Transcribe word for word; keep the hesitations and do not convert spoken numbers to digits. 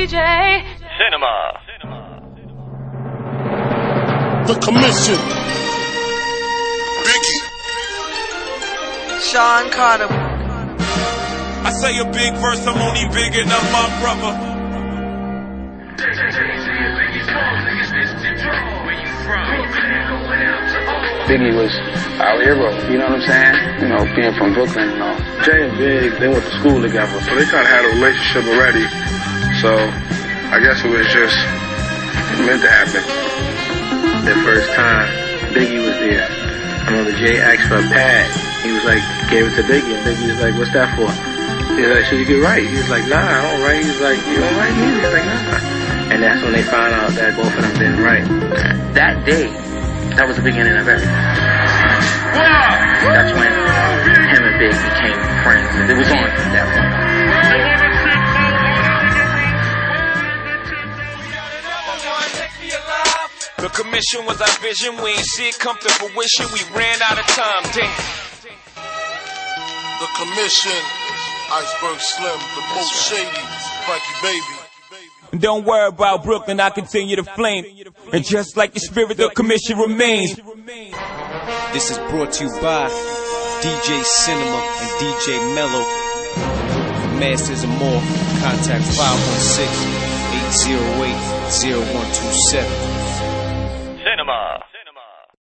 D J Cinema. The Commission. Biggie. Sean Carter. I say a big verse, I'm only big enough, my brother. Biggie was our hero, you know what I'm saying? You know, being from Brooklyn and all. Jay and Big, they went to school together, so they kind of had a relationship already. So I guess it was just meant to happen. The first time Biggie was there, I remember Jay asked for a pad. He was like, gave it to Biggie, and Biggie was like, what's that for? He was like, should you get right? He was like, nah, I don't write. He was like, you don't write music? He was like, nah. And that's when they found out that both of them didn't write. That day, that was the beginning of everything. That's when him and Big became friends. It was on at that point. The Commission was our vision. We ain't see it come to fruition. We ran out of time. Damn. The Commission. Iceberg Slim. The most shady. Frankie Baby. And don't worry about Brooklyn, I continue to flame. And just like your spirit, the Commission remains. This is brought to you by D J Cinema and D J Mello. For masters and more, contact five one six, eight zero eight, zero one two seven. Cinema.